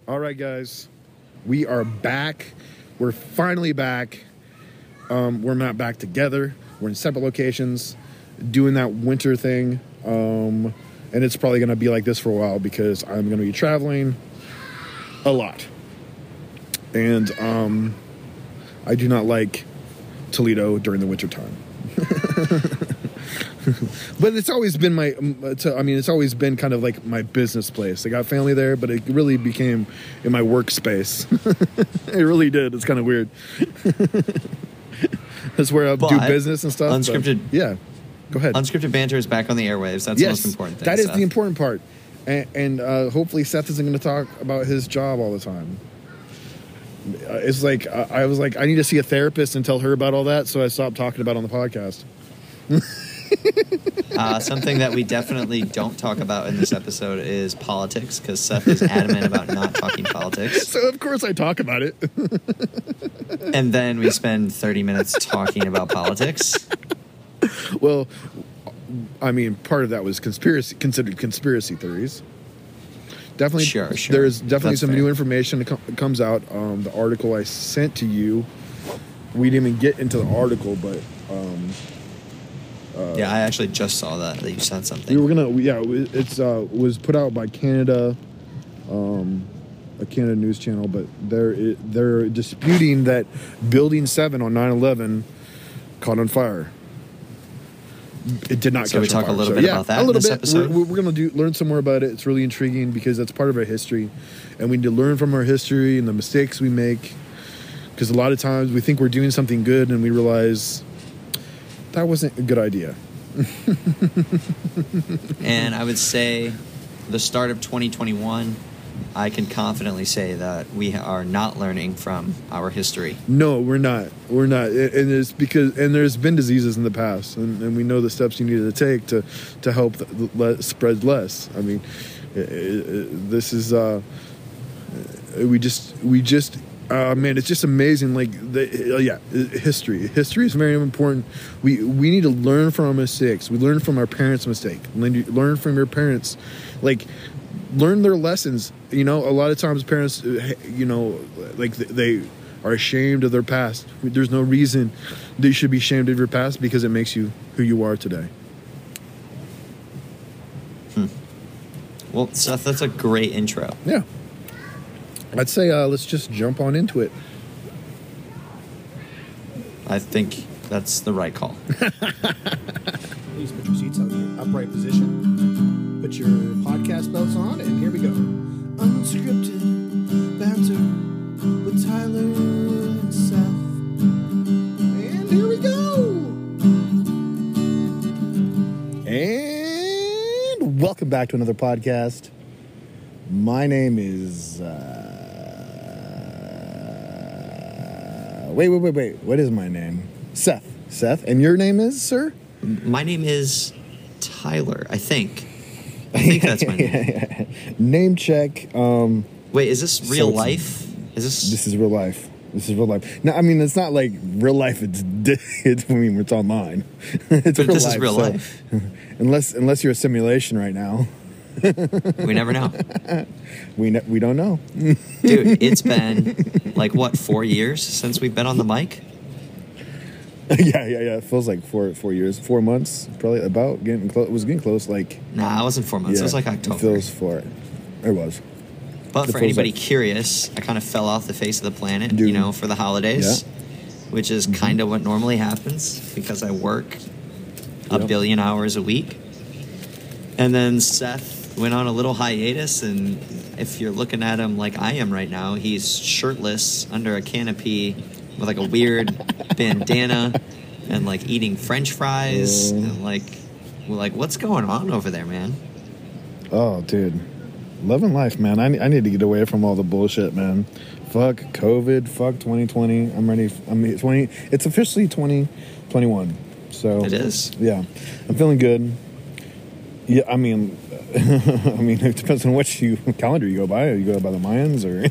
All right, guys, we are back. We're finally back. We're not back together. We're in separate locations doing that winter thing. And it's probably going to be like this for a while because I'm going to be traveling a lot. And I do not like Toledo during the winter time. But it's always been it's always been kind of like my business place. I got family there, but it really became in my workspace. It really did. It's kind of weird. That's where I do business and stuff. Unscripted. Yeah. Go ahead. Unscripted banter is back on the airwaves. That's the most important thing. That is the important part. And hopefully Seth isn't going to talk about his job all the time. It's like, I was like, I need to see a therapist and tell her about all that, so I stopped talking about it on the podcast. Something that we definitely don't talk about in this episode is politics, because Seth is adamant about not talking politics. So, of course, I talk about it. And then we spend 30 minutes talking about politics. Well, I mean, part of that was considered conspiracy theories. Definitely, sure. There's definitely That's some fair. new information that comes out. The article I sent to you, we didn't even get into the article, but yeah, I actually just saw that you sent something. It's was put out by Canada, a Canada news channel, but they're disputing that Building 7 on 9/11 caught on fire. It did not. So we talk a little bit about that a little in this bit. episode. We're going to learn some more about it. It's really intriguing because that's part of our history, and we need to learn from our history and the mistakes we make. Because a lot of times we think we're doing something good, and we realize that wasn't a good idea. And I would say the start of 2021, I can confidently say that we are not learning from our history. No, we're not. We're not. And it's because, and there's been diseases in the past, and we know the steps you needed to take to help spread less. I mean, this is, man, it's just amazing. Like, history. History is very important. We need to learn from our mistakes. We learn from our parents' mistake. Learn from your parents. Like, learn their lessons. You know, a lot of times parents, like they are ashamed of their past. There's no reason that you should be ashamed of your past because it makes you who you are today. Well, Seth, that's a great intro. Yeah. I'd say let's just jump on into it. I think that's the right call. Please put your seats out in your upright position. Put your podcast belts on, and here we go. Unscripted banter with Tyler and Seth. And here we go. And welcome back to another podcast. My name is... Wait. What is my name? Seth. And your name is, sir? My name is Tyler, I think. I think that's my name. Name check. Wait, is this real life? This is real life. This is real life. No, I mean, it's not like real life. It's online. It's but real this life, is real so, life. Unless you're a simulation right now. We never know. We don't know. Dude, it's been, 4 years since we've been on the mic? Yeah. It feels like 4 years, 4 months, probably about getting close. It was getting close. Nah, it wasn't 4 months. Yeah, it was like October. It feels it was. But for anybody curious, I kind of fell off the face of the planet, for the holidays, which is kind of what normally happens because I work a billion hours a week. And then Seth went on a little hiatus, and if you're looking at him like I am right now, he's shirtless under a canopy with a weird bandana and eating French fries and what's going on over there, man? Oh, dude, loving life, man. I need to get away from all the bullshit, man. Fuck COVID. Fuck 2020. I'm ready. It's officially 2021. So it is. Yeah, I'm feeling good. Yeah, I mean, it depends on what calendar you go by. You go by the Mayans, or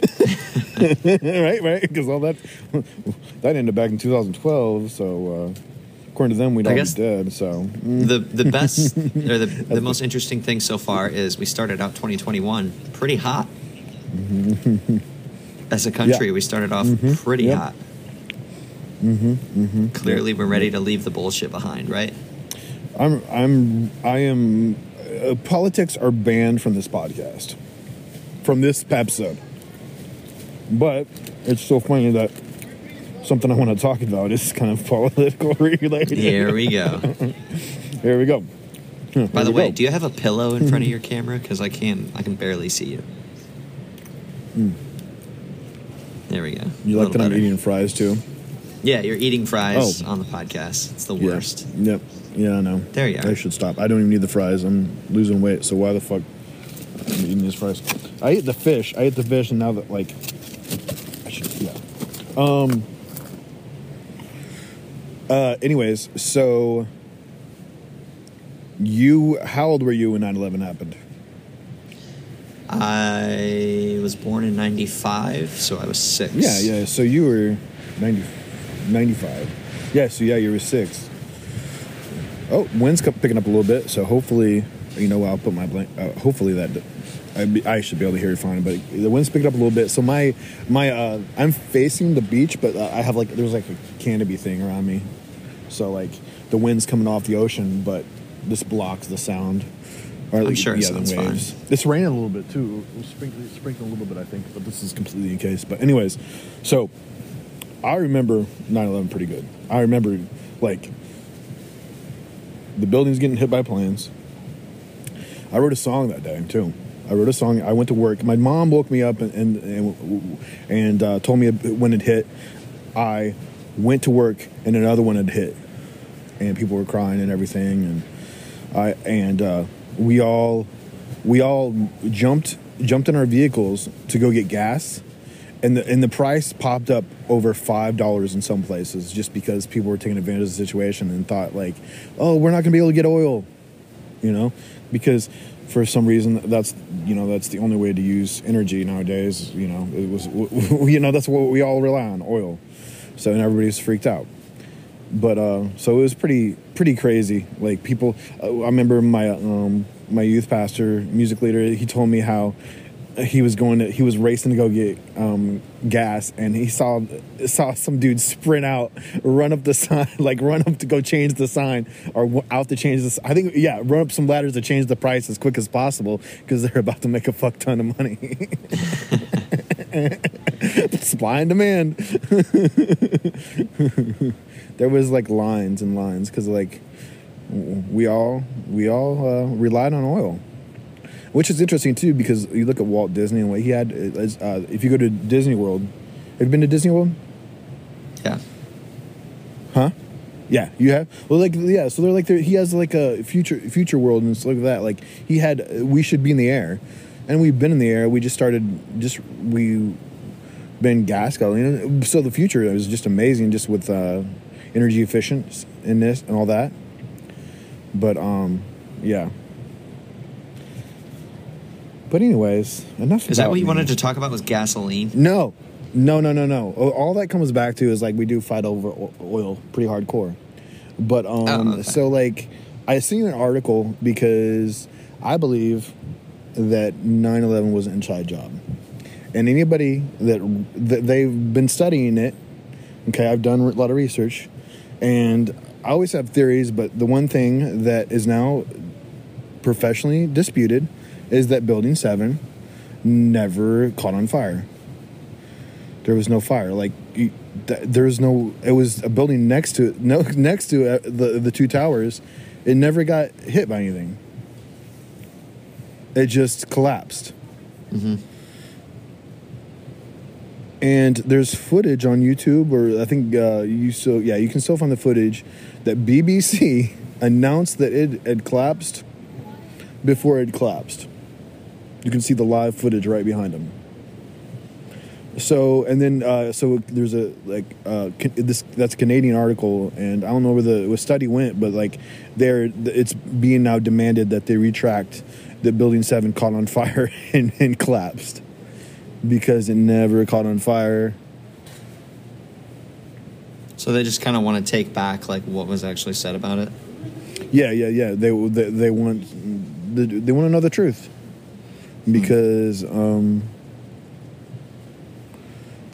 right? Because all that ended back in 2012. So according to them, we'd all be dead. So the best or the most interesting thing so far is we started out 2021 pretty hot. As a country, we started off pretty hot. Clearly, we're ready to leave the bullshit behind, right? I am. Politics are banned from this podcast, from this episode. But it's so funny that something I want to talk about is kind of political related. Here we go. Here we go. By the way, do you have a pillow in front of your camera? Because I can barely see you. There we go. You like that I'm eating fries too? Yeah, you're eating fries on the podcast. It's the worst. Yep. Yeah, I know. There you are. I should stop. I don't even need the fries. I'm losing weight, so why the fuck am I eating these fries? I ate the fish, and now that, like, I should, anyways, so how old were you when 9/11 happened? I was born in 95, so I was 6. Yeah, so you were 95. Yeah, so you were 6. Oh, wind's picking up a little bit, so hopefully, I'll put my hopefully that I should be able to hear it fine. But the wind's picking up a little bit, so my I'm facing the beach, but I have there's a canopy thing around me, so the wind's coming off the ocean, but this blocks the sound. Or I'm sure it sounds fine. It's raining a little bit too. It's sprinkling a little bit, I think, but this is completely encased. But anyways, so I remember 9/11 pretty good. I remember the buildings getting hit by planes. I wrote a song that day too. I went to work. My mom woke me up and told me when it hit. I went to work and another one had hit, and people were crying and everything. And we all jumped in our vehicles to go get gas. And the price popped up over $5 in some places just because people were taking advantage of the situation and thought oh, we're not going to be able to get oil, because for some reason that's the only way to use energy nowadays. It was that's what we all rely on, oil. So and everybody's freaked out. But so it was pretty crazy. People, I remember my youth pastor, music leader. He told me how he was racing to go get gas, and he saw some dude sprint out, run up the sign, run up to go change the sign, or out to change this. I think, run up some ladders to change the price as quick as possible because they're about to make a fuck ton of money. Supply and demand. There was lines and lines because we all relied on oil. Which is interesting, too, because you look at Walt Disney and what he had. If you go to Disney World, have you been to Disney World? Yeah. Huh? Yeah, you have? Well, so they're he has a future world and stuff like that. He had, we should be in the air. And we've been in the air. We we've been gas guzzling. So the future is just amazing, just with energy efficient in this and all that. But, yeah. But anyways, enough. Is that what you wanted to talk about? Was gasoline? No. All that comes back to is we do fight over oil pretty hardcore. But okay. So I seen an article because I believe that 9/11 was an inside job, and anybody that they've been studying it. Okay, I've done a lot of research, and I always have theories. But the one thing that is now professionally disputed is that Building 7 never caught on fire. There was no fire. There was no. It was a building next to the two towers. It never got hit by anything. It just collapsed. Mm-hmm. And there's footage on YouTube, or I think you can still find the footage that BBC announced that it had collapsed before it collapsed. You can see the live footage right behind them. So, and then, there's that's a Canadian article, and I don't know where the study went, but it's being now demanded that they retract that Building 7 caught on fire and collapsed because it never caught on fire. So they just kind of want to take back what was actually said about it. Yeah. They want to know the truth because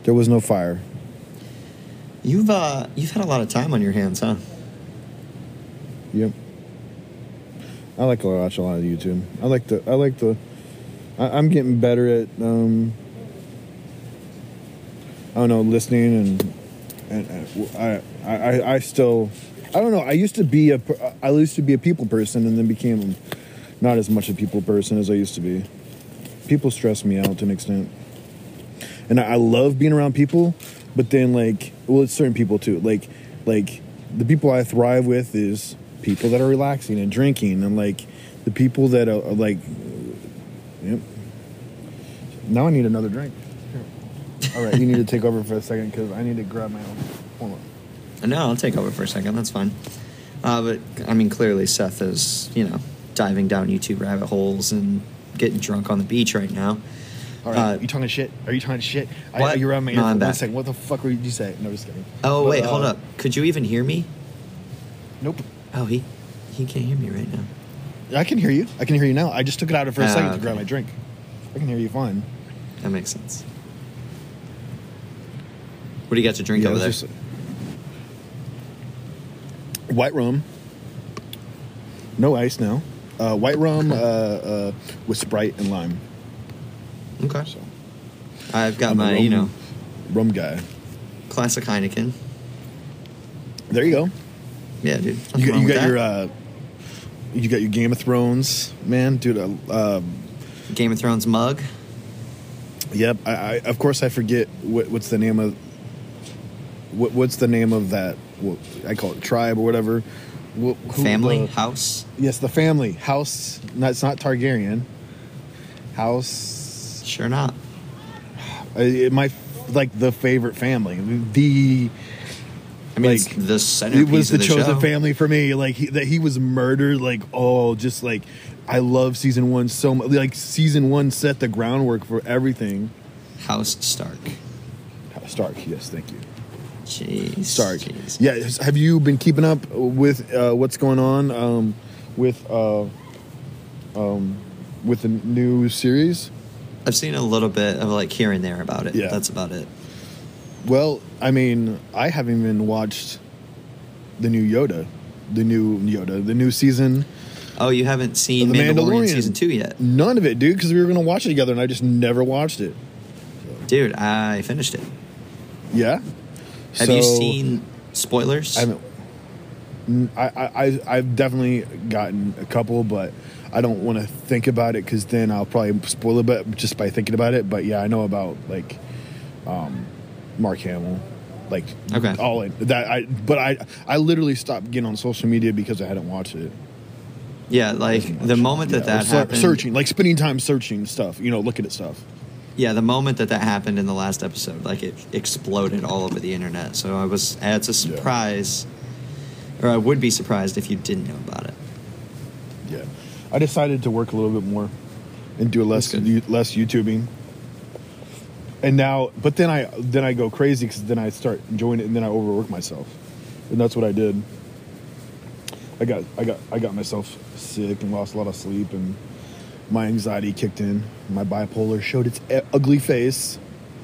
There was no fire. You've had a lot of time on your hands, huh? Yep. I like to watch a lot of YouTube. I'm getting better at I don't know, listening and I still, I don't know. I used to be a people person and then became not as much a people person as I used to be. People stress me out to an extent, and I love being around people. But then, like, well, it's certain people too. Like the people I thrive with is people that are relaxing and drinking, and like the people that are like, yep. Now I need another drink. All right, you need to take over for a second because I need to grab my own. Hold on. No, I'll take over for a second. That's fine. But I mean, clearly Seth is, diving down YouTube rabbit holes and getting drunk on the beach right now. All right, you talking shit? Are you talking shit? What? You're around my ear. No, I'm back. 1 second. What the fuck were you say? No, just kidding. Oh, wait, hold up. Could you even hear me? Nope. Oh, he can't hear me right now. I can hear you. I can hear you now. I just took it out for a second okay. to grab my drink. I can hear you fine. That makes sense. What do you got to drink over there? White rum. No ice now. White rum with Sprite and lime. Okay. So, I've got my, rum guy. classic Heineken. There you go. Yeah, dude. You got your Game of Thrones, man, dude. Game of Thrones mug. Yep. I of course I forget what's the name of what's the name of that? I call it tribe or whatever. Family house. Yes, the family house. No, it's not Targaryen. House. Sure not. My the favorite family. It's the centerpiece. It was the chosen show. family for me. Like he was murdered. I love season 1 so much. Like season 1 set the groundwork for everything. House Stark. Stark. Yes, thank you. Jeez. Stark. Jeez. Yeah. Have you been keeping up with what's going on with the new series? I've seen a little bit of here and there about it. Yeah. That's about it. Well, I mean, I haven't even watched the new season. Oh, you haven't seen The Mandalorian season 2 yet? None of it, dude, because we were going to watch it together, and I just never watched it. Dude, I finished it. Yeah? Have you seen spoilers? I haven't. I've definitely gotten a couple, but I don't want to think about it because then I'll probably spoil a bit just by thinking about it. But yeah, I know about Mark Hamill, okay, all in that. But I literally stopped getting on social media because I hadn't watched it. Yeah, the moment that happened, searching, spending time searching stuff, looking at stuff. Yeah, the moment that happened in the last episode, it exploded all over the internet. So it's a surprise, or I would be surprised if you didn't know about it. Yeah, I decided to work a little bit more and do less YouTubing. And now, but then I go crazy because then I start enjoying it and then I overwork myself, and that's what I did. I got myself sick and lost a lot of sleep and my anxiety kicked in. My bipolar showed its ugly face.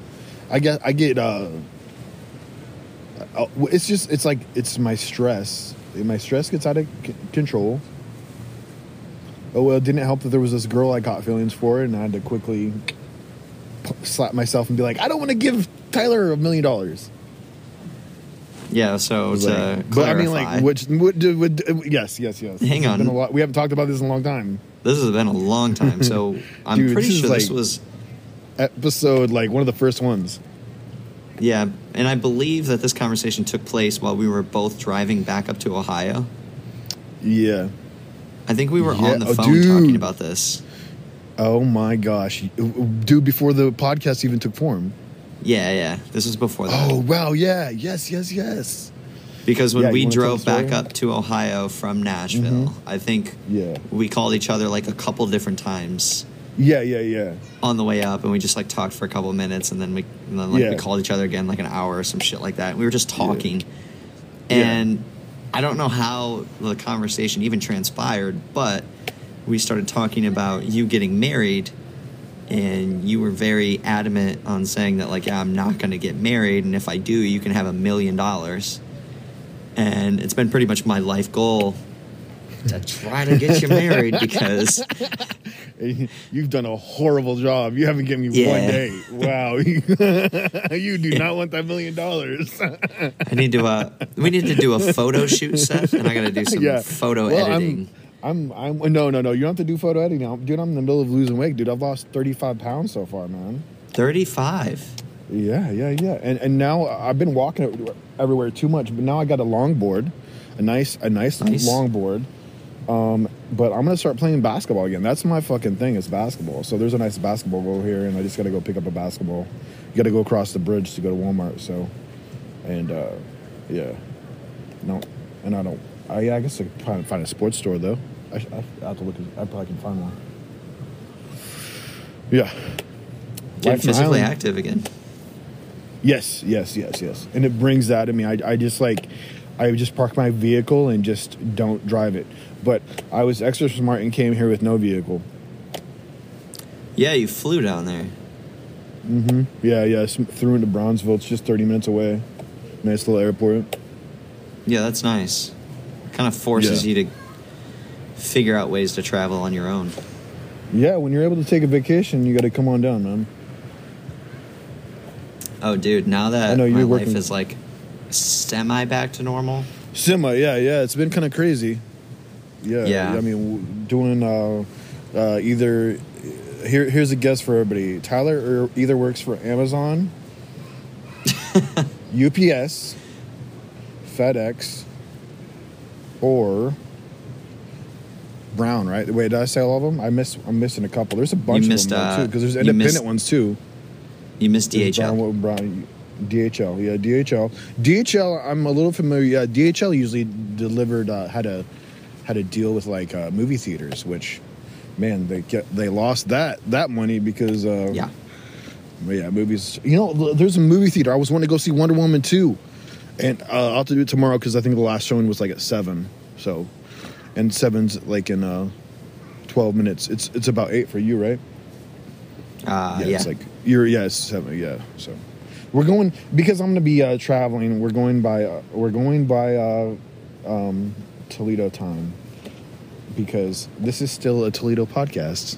It's my stress. My stress gets out of control. Oh, well, it didn't help that there was this girl I got feelings for, and I had to quickly slap myself and be like, I don't want to give Tyler $1 million. Yeah, so to but I mean, yes. Hang on. We haven't talked about this in a long time. This has been a long time, so I'm pretty sure this was episode one of the first ones. Yeah, and I believe that this conversation took place while we were both driving back up to Ohio. Yeah. I think we were on the phone talking about this. Oh my gosh. Dude, before the podcast even took form. Yeah. This was before that. Oh, wow, yeah. Yes. Because when we drove back up to Ohio from Nashville, I think we called each other a couple different times. Yeah. On the way up, and we just talked for a couple of minutes, and then we called each other again an hour or some shit like that. And we were just talking, and I don't know how the conversation even transpired, but we started talking about you getting married and you were very adamant on saying that, like, yeah, I'm not going to get married, and if I do, you can have $1 million. And it's been pretty much my life goal to try to get you married because you've done a horrible job. You haven't given me 1 day. Wow. You do not want that $1 million. We need to do a photo shoot, Seth, and I got to do some photo editing. No. You don't have to do photo editing. Dude, I'm in the middle of losing weight, dude. I've lost 35 pounds so far, man. 35? Yeah. And now I've been walking everywhere too much, but now I got a longboard, a nice longboard. But I'm gonna start playing basketball again. That's my fucking thing, is basketball. So there's a nice basketball goal here, and I just gotta go pick up a basketball. You gotta go across the bridge to go to Walmart. So, and no, and I don't. I guess I could find a sports store though. I have to look. I probably can find one. Yeah. Getting physically active again. Yes. And it brings that to me. I just park my vehicle and just don't drive it. But I was extra smart and came here with no vehicle. Yeah, you flew down there. Mm-hmm. Yeah. Threw into Brownsville. It's just 30 minutes away. Nice little airport. Yeah, that's nice. Kind of forces you to figure out ways to travel on your own. Yeah, when you're able to take a vacation, you got to come on down, man. Oh, dude, now that my life is like semi back to normal. Yeah. It's been kind of crazy. Yeah. I mean, doing either... Here's a guess for everybody. Tyler either works for Amazon, UPS, FedEx, or Brown, right? Wait, did I say all of them? I'm missing a couple. There's a bunch of them too, because there's independent ones too. You missed DHL. Brown, DHL, yeah, DHL. DHL, I'm a little familiar. Yeah, DHL usually delivered had a deal with like movie theaters, which, man, they lost that money because movies. You know, there's a movie theater. I was wanting to go see Wonder Woman 2, and I'll have to do it tomorrow because I think the last showing was like at 7. So, and 7's like in 12 minutes. It's about 8 for you, right? It's like it's 7. Yeah, so we're going because I'm going to be traveling. We're going by Toledo time because this is still a Toledo podcast.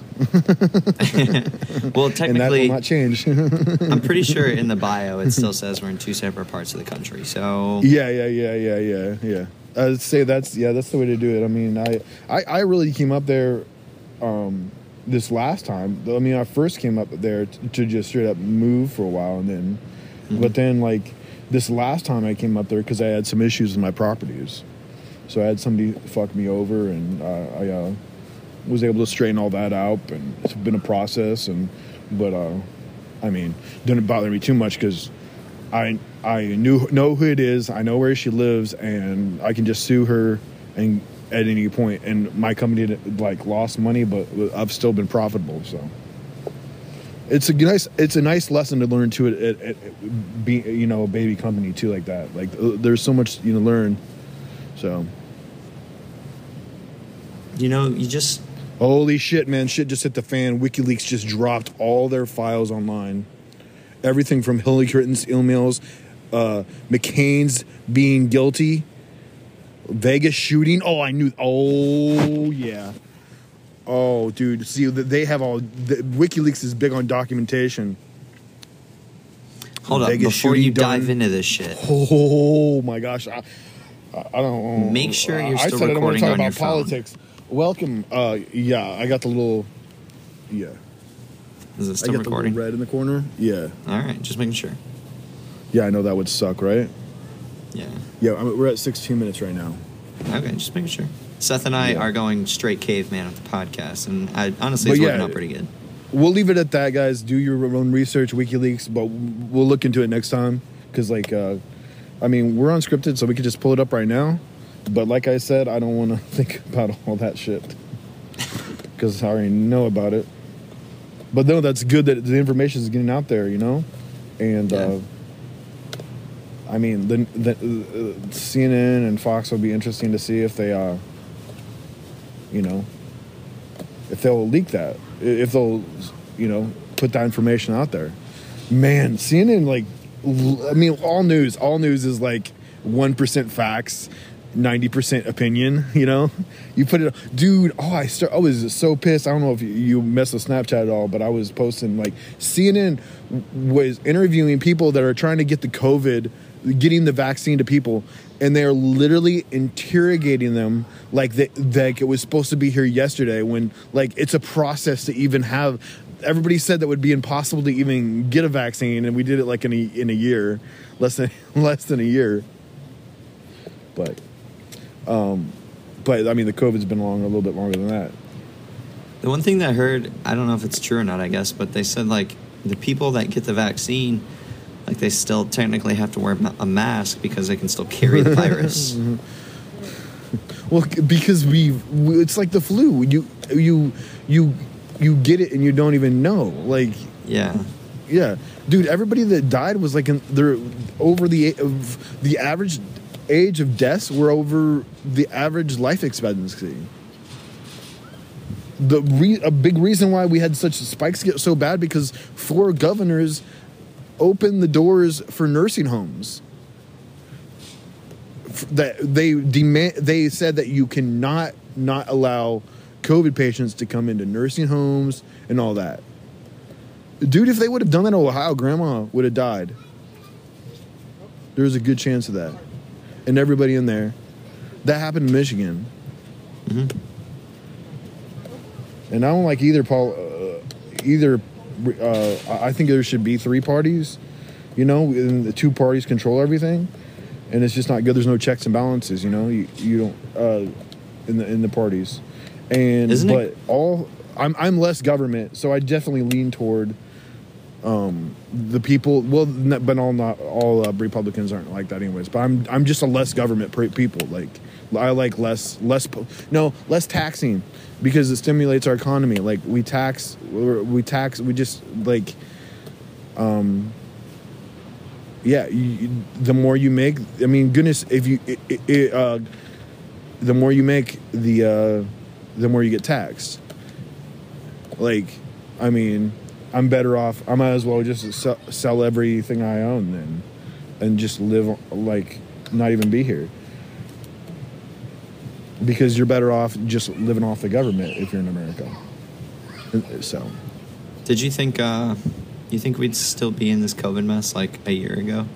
Well, technically, and that will not change. I'm pretty sure in the bio it still says we're in 2 separate parts of the country. So yeah. I'd say that's the way to do it. I mean, I really came up there this last time. I mean, I first came up there to just straight up move for a while, and then, but then like this last time I came up there because I had some issues with my properties. So I had somebody fuck me over, and I was able to straighten all that out, and it's been a process. But I mean, didn't bother me too much because I know who it is, I know where she lives, and I can just sue her and at any point. And my company like lost money, but I've still been profitable. So it's a nice lesson to learn too. At being a baby company too, like that. Like there's so much to learn. So, you just... Holy shit, man. Shit just hit the fan. WikiLeaks just dropped all their files online. Everything from Hillary Clinton's emails, McCain's being guilty, Vegas shooting. Oh, I knew... Oh, yeah. Oh, dude. See, they have all... WikiLeaks is big on documentation. Hold up. Before you dive into this shit. Oh, my gosh. I don't. Make sure you're still recording on your phone. Politics. Welcome. Yeah, I got the little. Yeah. Is it still recording? recording? The red in the corner. Yeah. All right, just making sure. Yeah, I know that would suck, right? Yeah. Yeah, we're at 16 minutes right now. Okay, just making sure. Seth and I are going straight caveman with the podcast, and honestly, it's working out pretty good. We'll leave it at that, guys. Do your own research, WikiLeaks, but we'll look into it next time because, like. I mean, we're unscripted, so we could just pull it up right now. But like I said, I don't want to think about all that shit because I already know about it. But no, that's good that the information is getting out there, And I mean, the CNN and Fox will be interesting to see if they, if they'll leak that, if they'll, put that information out there. Man, CNN, like, I mean, all news is like 1% facts, 90% opinion, you know? You put it, dude, I was so pissed. I don't know if you mess with Snapchat at all, but I was posting, like, CNN was interviewing people that are trying to get the COVID, getting the vaccine to people, and they're literally interrogating them like it was supposed to be here yesterday, when, like, it's a process to even have. Everybody said that would be impossible to even get a vaccine, and we did it like in a year, less than a year. But I mean, the COVID's been a little bit longer than that. The one thing that I heard, I don't know if it's true or not, I guess, but they said, like, the people that get the vaccine, like, they still technically have to wear a mask because they can still carry the virus. Well, because it's like the flu. You get it and you don't even know. Like, yeah, dude. Everybody that died was like they're over the average age of deaths were over the average life expectancy. A big reason why we had such spikes get so bad because 4 governors opened the doors for nursing homes. That they said that you cannot not allow COVID patients to come into nursing homes and all that. Dude, if they would have done that in Ohio, Grandma would have died. There's a good chance of that. And everybody in there. That happened in Michigan. Mm-hmm. And I don't like either, I think there should be 3 parties, you know, and the 2 parties control everything. And it's just not good. There's no checks and balances, you know. You don't in the parties. And I'm less government, so I definitely lean toward the people. Well, but not all Republicans aren't like that, anyways. But I'm just a less government people. Like, I like less taxing, because it stimulates our economy. Like, we just like the more you make. I mean, goodness, if you the more you make, the more you get taxed. Like, I mean, I'm better off. I might as well just sell everything I own then, and just live, like, not even be here. Because you're better off just living off the government if you're in America. So, did you think we'd still be in this COVID mess like a year ago?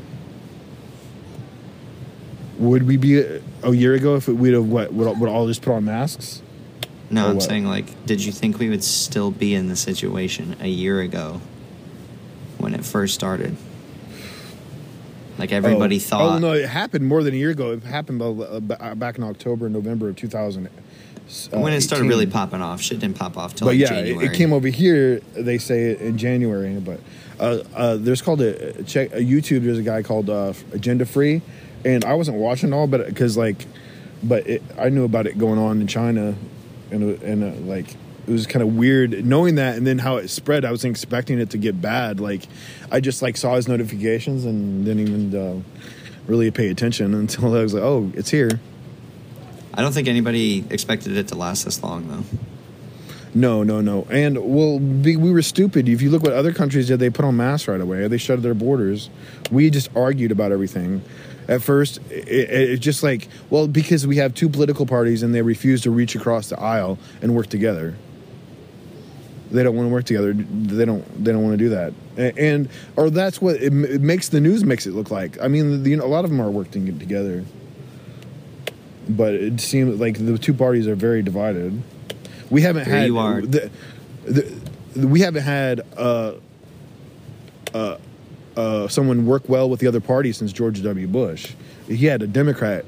Would we be a year ago if we'd have would all just put on masks? No, I'm saying, like, did you think we would still be in the situation a year ago when it first started? Like, everybody thought... Oh, no, it happened more than a year ago. It happened back in October and November of 2000. When it started really popping off. Shit didn't pop off till January. It came over here, they say it in January. But there's called a YouTube, there's a guy called Agenda Free. And I wasn't watching it all, but because, like... But I knew about it going on in China... And like, it was kind of weird knowing that, and then how it spread. I wasn't expecting it to get bad. Like, I just, like, saw his notifications and didn't even really pay attention until I was like, oh, it's here. I don't think anybody expected it to last this long, though. No. And, well, we were stupid. If you look what other countries did, they put on masks right away. They shut their borders. We just argued about everything. At first, it's just like, well, because we have 2 political parties and they refuse to reach across the aisle and work together. They don't want to work together. They don't want to do that. Or that's what it makes the news makes it look like. I mean, a lot of them are working together. But it seems like the 2 parties are very divided. We haven't had... You are. We haven't had... someone work well with the other party since George W. Bush. He had a Democrat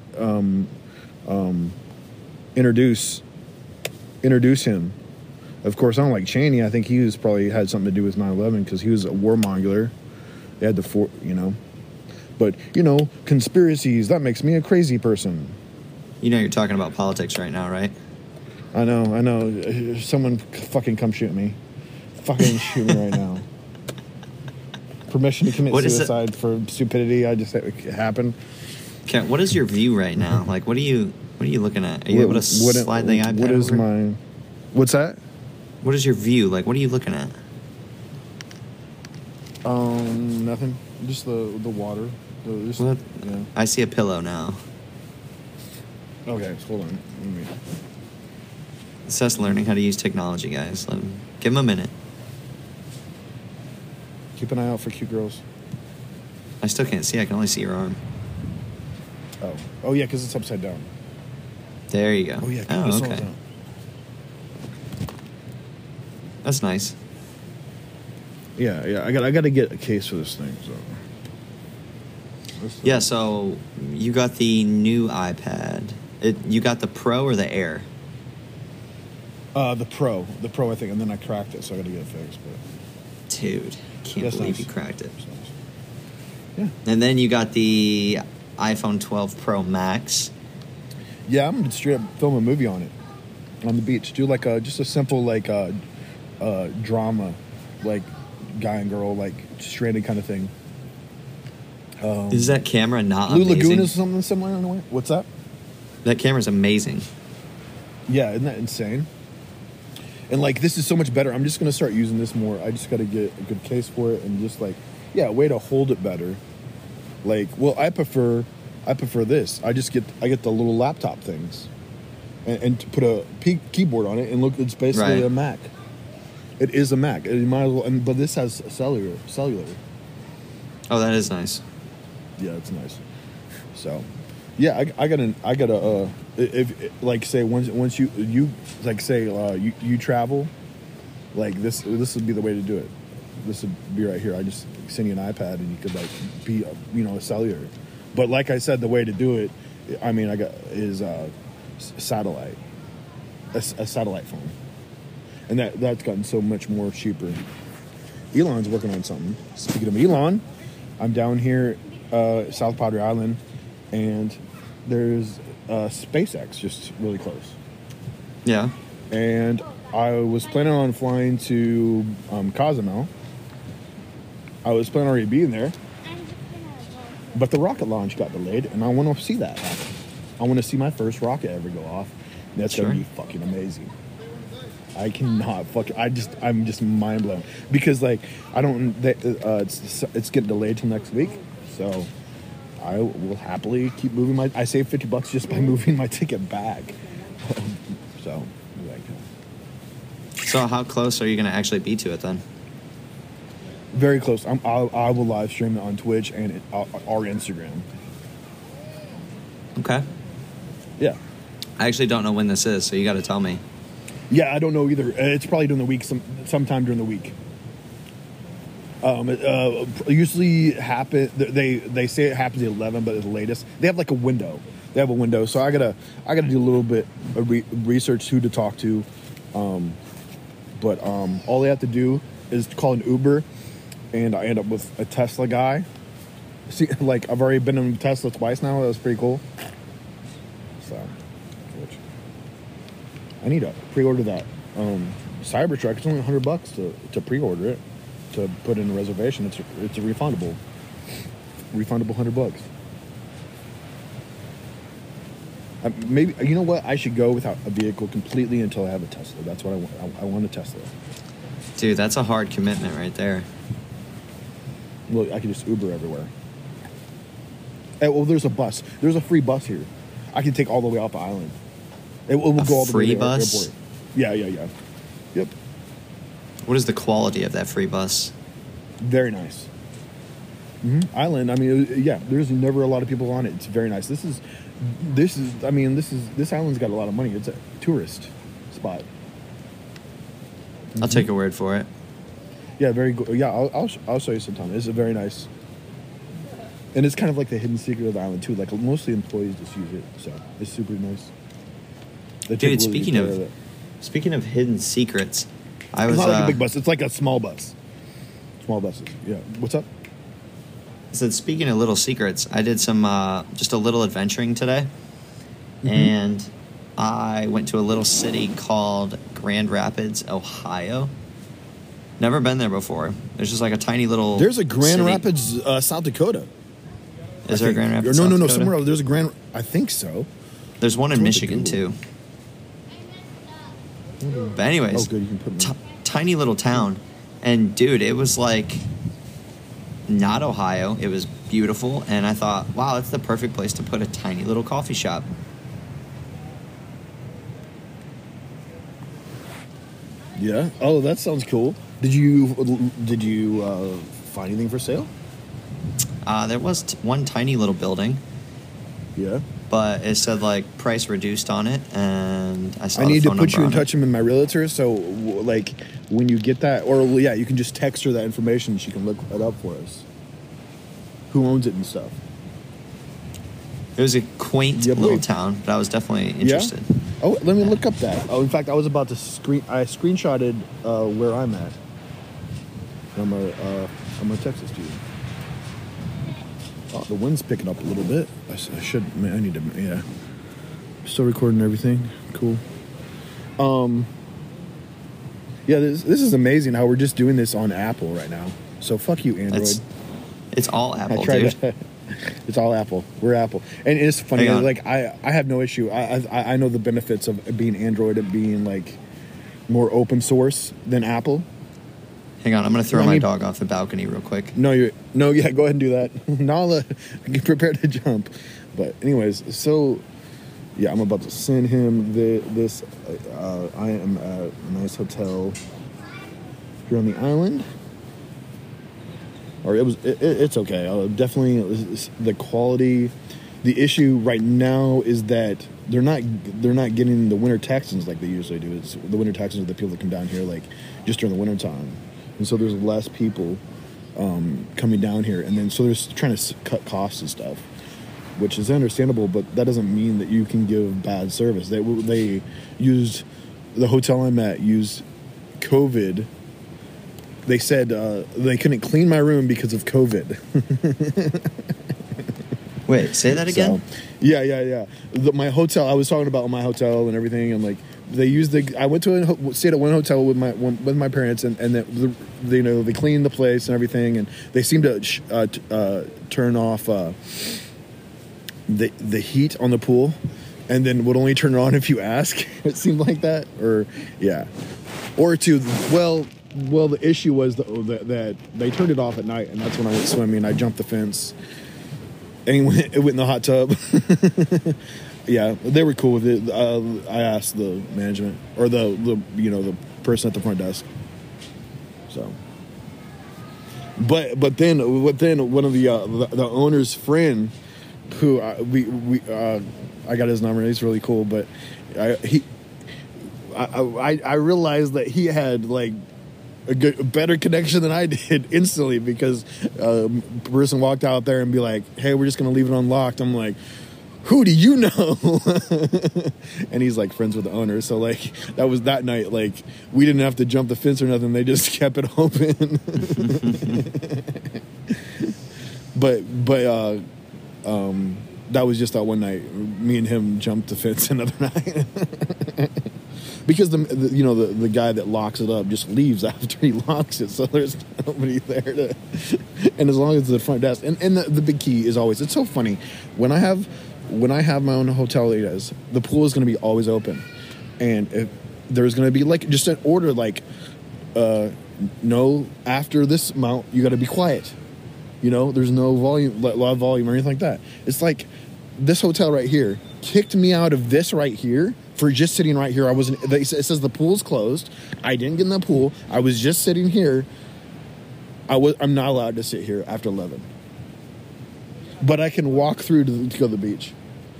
introduce him. Of course, I don't like Cheney. I think he was probably had something to do with 9/11 because he was a warmonger. They had but conspiracies, that makes me a crazy person. You know, you're talking about politics right now, right? I know. Someone fucking come shoot me. Fucking shoot me right now. Permission to commit suicide for stupidity. I just it happened. Okay, what is your view right now? Like, what are you looking at? Are you able to slide the iPad What is over? What's that? What is your view? Like, what are you looking at? Nothing. Just the water. What? Yeah. I see a pillow now. Okay, hold on. Let me... Seth's learning how to use technology, guys. Give him a minute. Keep an eye out for cute girls. I still can't see. I can only see your arm. Oh yeah, because it's upside down. There you go. Oh yeah. Okay. That's nice. Yeah. I got to get a case for this thing. So. Yeah. So you got the new iPad. You got the Pro or the Air? The Pro, I think, and then I cracked it, so I got to get it fixed. But dude, can't believe you cracked it. Nice. Yeah. And then you got the iPhone 12 Pro Max. Yeah, I'm gonna straight up film a movie on it, on the beach. Do like just a simple drama, like guy and girl, like stranded kind of thing. Is that camera not Blue amazing? Lagoon is something similar in the way. What's that? That camera's amazing. Yeah, isn't that insane? And like this is so much better. I'm just gonna start using this more. I just got to get a good case for it and just like, a way to hold it better. Like, well, I prefer this. I get the little laptop things, and to put a keyboard on it, and look, it's basically a Mac. It is a Mac. It might as well, but this has cellular. Oh, that is nice. Yeah, it's nice. So, yeah, I gotta if like say once you like say you travel, like this would be the way to do it. This would be right here. I just send you an iPad and you could like be a cellular. But like I said, the way to do it, I mean, is satellite, a satellite phone, and that's gotten so much more cheaper. Elon's working on something. Speaking of Elon, I'm down here, South Padre Island, and there's SpaceX just really close. Yeah. And I was planning on flying to Cozumel. I was planning on already being there. But the rocket launch got delayed, and I want to see that happen. I want to see my first rocket ever go off. And that's going to be fucking amazing. I cannot I'm just mind blown. Because, like, it's getting delayed till next week. So I will happily keep moving I saved $50 just by moving my ticket back. So how close are you going to actually be to it then? Very close. I will live stream it on Twitch and our Instagram. Okay. Yeah. I actually don't know when this is, so you got to tell me. Yeah, I don't know either. It's probably during the week, sometime during the week. Usually happen. They say it happens at 11, but at the latest, they have like a window. They have a window, so I gotta do a little bit of research who to talk to. But all they have to do is call an Uber. And I end up with a Tesla guy. See, like, I've already been in Tesla twice now. That was pretty cool. So, I need to pre-order that Cybertruck. It's only $100 to pre-order it, to put in a reservation. It's a refundable $100. Maybe, you know what? I should go without a vehicle completely until I have a Tesla. That's what I want. I want a Tesla. Dude, that's a hard commitment right there. Well, I can just Uber everywhere. Well, there's a bus. There's a free bus here. I can take all the way off the island. It will go all the way to the airport. Yeah. Yep. What is the quality of that free bus? Very nice. Mm-hmm. Island. I mean, there's never a lot of people on it. It's very nice. This island's got a lot of money. It's a tourist spot. I'll take your word for it. Yeah, very good. Yeah, I'll show you sometime. It's a very nice, and it's kind of like the hidden secret of the island too. Like mostly employees just use it, so it's super nice. Dude, speaking of hidden secrets, it's not like a big bus. It's like a small bus. Small buses. Yeah. What's up? I said, speaking of little secrets, I did some just a little adventuring today, and I went to a little city called Grand Rapids, Ohio. Never been there before. There's just like a tiny little. There's a Grand city. Rapids, South Dakota. Is there a Grand Rapids? No, South Dakota? somewhere else. There's a Grand. I think so. There's one in Michigan too. But anyways, good. You can put tiny little town, and dude, it was like not Ohio. It was beautiful, and I thought, wow, that's the perfect place to put a tiny little coffee shop. Yeah. Oh, that sounds cool. Did you find anything for sale? There was one tiny little building. Yeah. But it said like price reduced on it, and I need to put you in touch with my realtor. So like when you get that, or yeah, you can just text her that information. She can look it up for us. Who owns it and stuff? It was a quaint little town, but I was definitely interested. Yeah? Oh, let me look up that. Oh, in fact, I was about to I screenshotted where I'm at. I'm gonna text this to you. Oh, the wind's picking up a little bit. I need to, yeah. Still recording everything. Cool. Yeah, this is amazing how we're just doing this on Apple right now. So fuck you, Android. It's all Apple, dude. It's all Apple. We're Apple. And it's funny, like, I have no issue. I know the benefits of being Android and being, like, more open source than Apple. Hang on, I'm going to throw my dog off the balcony real quick. Yeah, go ahead and do that. Nala, get prepared to jump. But anyways, so, yeah, I'm about to send him this. I am at a nice hotel here on the island. Or it's okay. Definitely the quality. The issue right now is that they're not getting the winter Texans like they usually do. It's the winter Texans are the people that come down here like just during the winter time, and so there's less people coming down here, and then so they're trying to cut costs and stuff, which is understandable. But that doesn't mean that you can give bad service. They used the hotel I'm at used COVID. They said they couldn't clean my room because of COVID. Wait, say that again? So, yeah. My hotel, I was talking about my hotel and everything, and like they used I went to stayed at one hotel with my parents, and they cleaned the place and everything, and they seemed to turn off the heat on the pool, and then would only turn it on if you ask. It seemed like that, or Well, the issue was that they turned it off at night, and that's when I went swimming. I jumped the fence, and it went in the hot tub. Yeah, they were cool with it. I asked the management or the person at the front desk. So, but then one of the owner's friend, who I got his number. He's really cool, but I realized that he had like a better connection than I did instantly, because a person walked out there and be like, hey, we're just going to leave it unlocked. I'm like, who do you know? And he's like friends with the owner. So like that was that night. Like we didn't have to jump the fence or nothing. They just kept it open. But that was just that one night. Me and him jumped the fence another night. Because the guy that locks it up just leaves after he locks it, so there's nobody there to. And as long as the front desk and the big key is always. It's so funny when I have my own hotel. The pool is going to be always open, and if there's going to be like just an order like, no, after this amount you got to be quiet. There's no volume, loud volume or anything like that. It's like this hotel right here kicked me out of this right here. For just sitting right here. It says the pool's closed. I didn't get in the pool. I was just sitting here. I'm not allowed to sit here after 11. But I can walk through to go to the beach.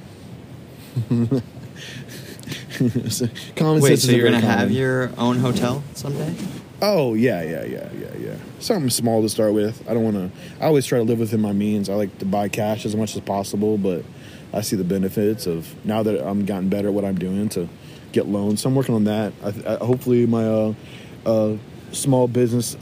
Wait, so you're going to have your own hotel someday? Oh, yeah. Something small to start with. I always try to live within my means. I like to buy cash as much as possible, but I see the benefits of, now that I'm gotten better at what I'm doing, to get loans. So I'm working on that. Hopefully my small business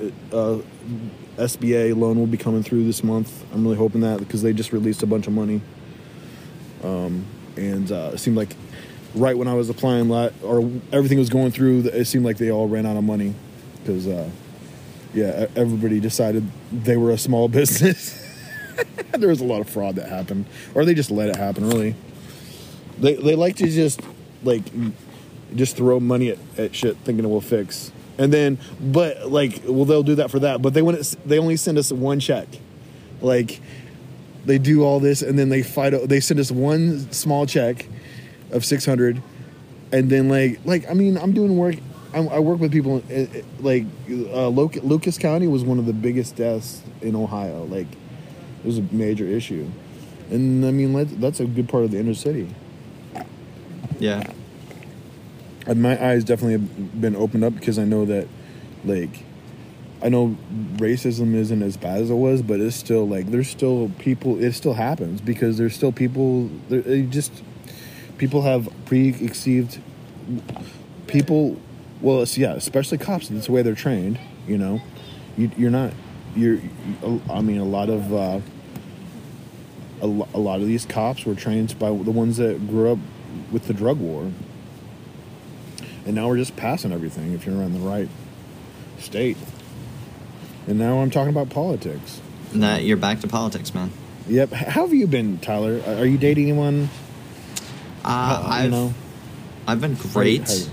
SBA loan will be coming through this month. I'm really hoping that, because they just released a bunch of money. And it seemed like right when I was applying or everything was going through, it seemed like they all ran out of money, because everybody decided they were a small business. There was a lot of fraud that happened, or they just let it happen. Really, they like to just throw money at shit, thinking it will fix. And then, but like, well, they'll do that for that, but they only send us one check. Like, they do all this, and then they send us one small check of $600, and then like I mean, I'm doing work. I work with people like Lucas County was one of the biggest deaths in Ohio. Like, it was a major issue, and I mean that's a good part of the inner city. Yeah. And my eyes definitely have been opened up because I know that, like, I know racism isn't as bad as it was, but it's still like there's still people. It still happens because there's still people. People have pre-conceived people. Well, especially cops. That's the way they're trained. You know, you're not. I mean, a lot of these cops were trained by the ones that grew up with the drug war, and now we're just passing everything if you're in the right state. And now I'm talking about politics. That you're back to politics, man. Yep. How have you been, Tyler? Are you dating anyone? I've been great.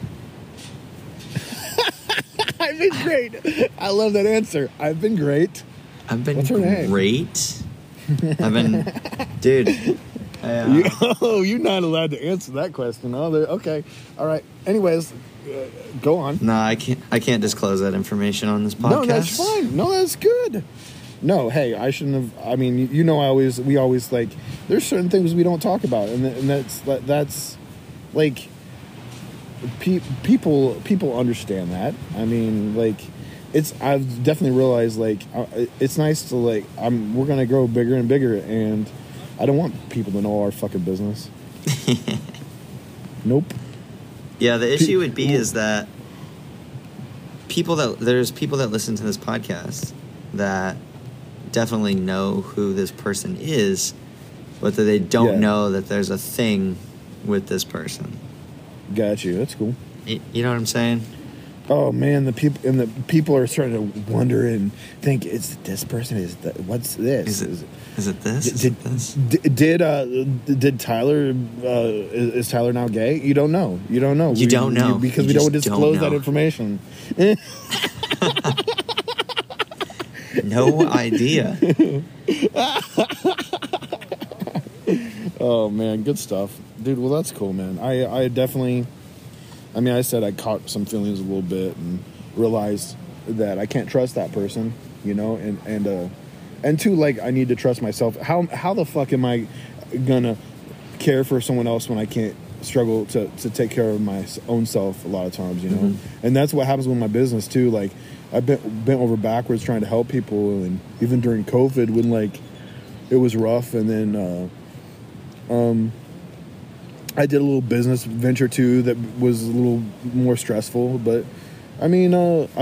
I've been great. I love that answer. I've been great. I've been great. I've been, dude. You're not allowed to answer that question. Oh, okay. All right. Anyways, go on. No, I can't disclose that information on this podcast. No, that's fine. No, that's good. No, hey, I shouldn't have. I mean, we always like. There's certain things we don't talk about, and that's like. People understand that. I mean, like, I've definitely realized, like, it's nice to, like, we're gonna grow bigger and bigger, and I don't want people to know our fucking business. Nope. Yeah, the issue would be is that there's people that listen to this podcast that definitely know who this person is, but that they don't know that there's a thing with this person. Got you. That's cool. You know what I'm saying? Oh man, the people are starting to wonder and think, is it this person? What's this? Is it this? Did Tyler? Is Tyler now gay? You don't know. You don't know. You don't know because we don't disclose that information. No idea. Oh man, good stuff, dude. Well, that's cool, man. I definitely. I mean, I said I caught some feelings a little bit and realized that I can't trust that person, you know, and two, like, I need to trust myself. How the fuck am I gonna care for someone else when I can't struggle to take care of my own self a lot of times, you know? Mm-hmm. And that's what happens with my business too. Like, I've bent over backwards trying to help people, and even during COVID when, like, it was rough, and then I did a little business venture too that was a little more stressful, but I mean,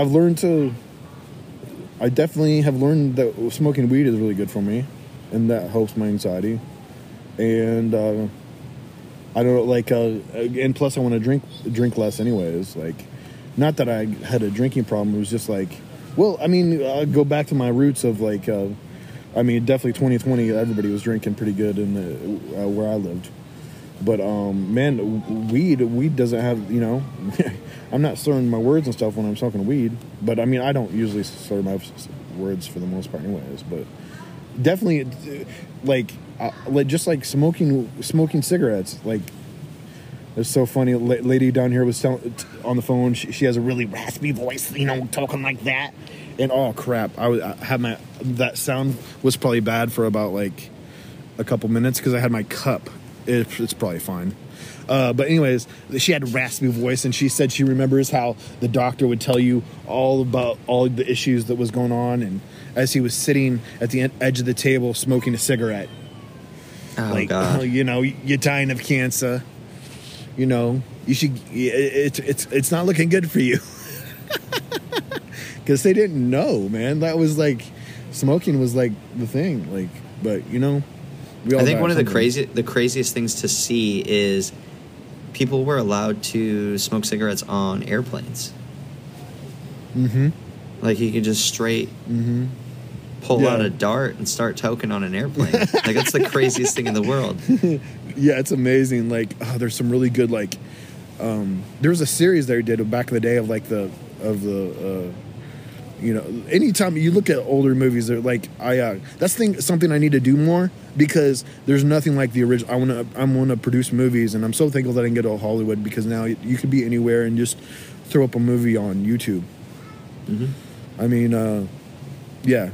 I definitely have learned that smoking weed is really good for me, and that helps my anxiety. And I don't like, and plus I want to drink less anyways. Like, not that I had a drinking problem. It was just like, well, I mean, I go back to my roots of like, I mean, definitely 2020, everybody was drinking pretty good in where I lived. But, man, weed doesn't have, you know, I'm not slurring my words and stuff when I'm smoking weed. But, I mean, I don't usually slur my words for the most part anyways. But definitely, like just like smoking cigarettes, like, it's so funny. A lady down here was on the phone. She has a really raspy voice, you know, talking like that. And, oh, crap, I had that sound was probably bad for about, like, a couple minutes because I had my cup. It's probably fine. But anyways, she had a raspy voice, and she said she remembers how the doctor would tell you all about all the issues that was going on, and as he was sitting at the edge of the table smoking a cigarette. Oh, like, God. You know, you're dying of cancer. You know, you should. It's not looking good for you. Because they didn't know, man. That was like, smoking was like the thing. Like, but you know. I think one of the craziest things to see is people were allowed to smoke cigarettes on airplanes. Mm-hmm. Like, you could just straight pull out a dart and start toking on an airplane. Like, that's the craziest thing in the world. Yeah, it's amazing. Like, there's some really good, like, there was a series they did back in the day of, like, the you know, anytime you look at older movies, they're like, something I need to do more, because there's nothing like the original. I want to produce movies, and I'm so thankful that I can get to Hollywood, because now you could be anywhere and just throw up a movie on YouTube. Mm-hmm. I mean, yeah.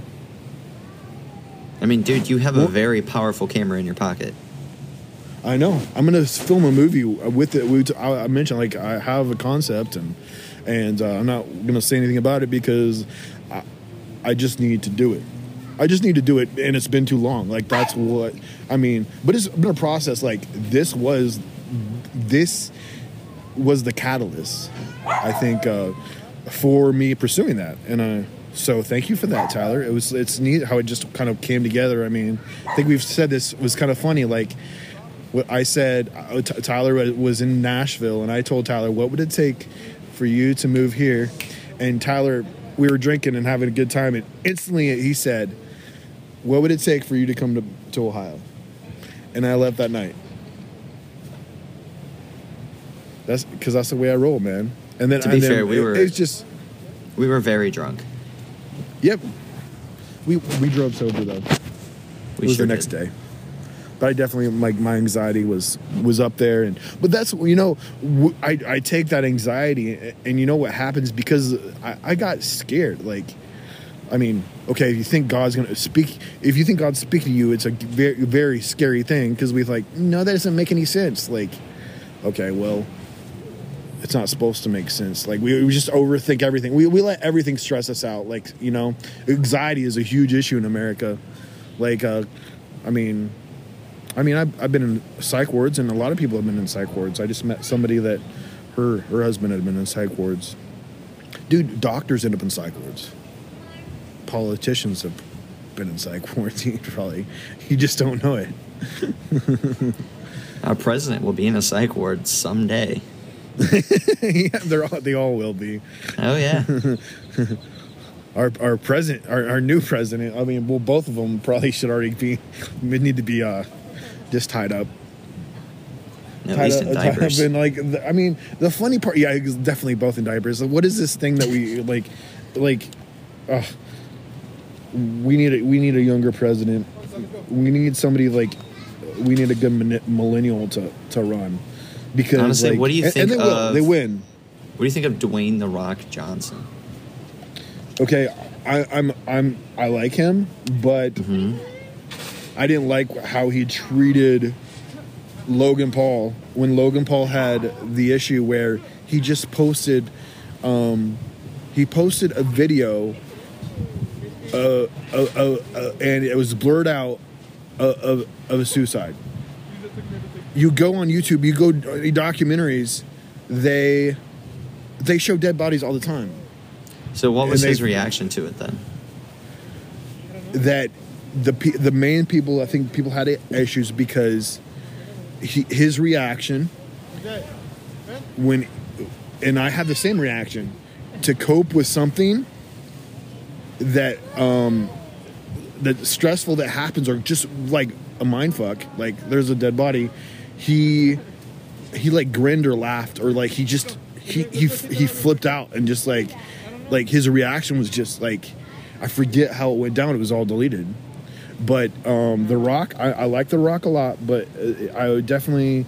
I mean, dude, you have a very powerful camera in your pocket. I know. I'm gonna film a movie with it. I mentioned, like, I have a concept, and I'm not gonna say anything about it, because I just need to do it. I just need to do it, and it's been too long. Like, that's what I mean. But it's been a process. Like, this was the catalyst, I think, for me pursuing that. And so thank you for that, Tyler. It's neat how it just kind of came together. I mean, I think we've said this was kind of funny. Like, what I said, Tyler was in Nashville, and I told Tyler, what would it take for you to move here? And Tyler, we were drinking and having a good time, and instantly he said, what would it take for you to come to Ohio? And I left that night. That's because that's the way I roll, man. And then, to be fair, we were very drunk. Yep. We drove sober, though. It was the next day. But I definitely, like, my anxiety was up there, but that's, you know, I take that anxiety, and you know what happens, because I got scared. Like, I mean, okay, if you think God's speaking to you, it's a very, very scary thing, because we're like, no, that doesn't make any sense. Like, okay, well, it's not supposed to make sense. Like, we just overthink everything. We let everything stress us out. Like, you know, anxiety is a huge issue in America. Like, I mean, I've been in psych wards, and a lot of people have been in psych wards. I just met somebody that her husband had been in psych wards. Dude, doctors end up in psych wards. Politicians have been in psych wards. You just don't know it. Our president will be in a psych ward someday. Yeah, they all will be. Oh yeah. Our president, our new president. I mean, well, both of them probably should already need to be just tied up. At least in diapers. And, like, I mean, the funny part, yeah, it's definitely both in diapers. Like, what is this thing that we like? We need a younger president. We need somebody, like, we need a good millennial to run. Because, honestly, like, what do you think they win. What do you think of Dwayne "The Rock" Johnson? Okay, I like him, but I didn't like how he treated Logan Paul when Logan Paul had the issue where he just posted a video and it was blurred out of a suicide. You go on YouTube, you go documentaries, they show dead bodies all the time. So what was his reaction to it then? That the main people, I think people had issues because his reaction and I have the same reaction to cope with something that stressful that happens, or just like a mind fuck, like there's a dead body. He like grinned or laughed, or like he flipped out, and just like his reaction was just like, I forget how it went down. It was all deleted. But The Rock, I like The Rock a lot, but I would definitely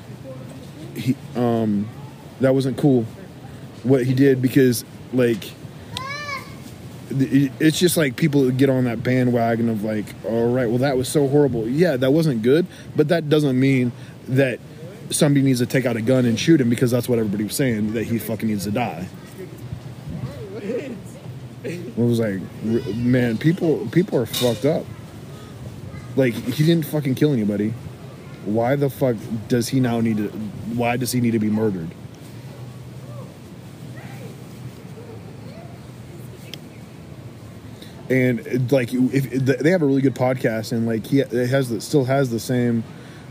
that wasn't cool what he did, because like it's just like people get on that bandwagon of like, all right, well, that was so horrible. Yeah, that wasn't good, but that doesn't mean that somebody needs to take out a gun and shoot him, because that's what everybody was saying, that he fucking needs to die. It was like, man, people are fucked up. Like, he didn't fucking kill anybody. Why the fuck does he now need to? Why does he need to be murdered? And like, if they have a really good podcast, and like still has the same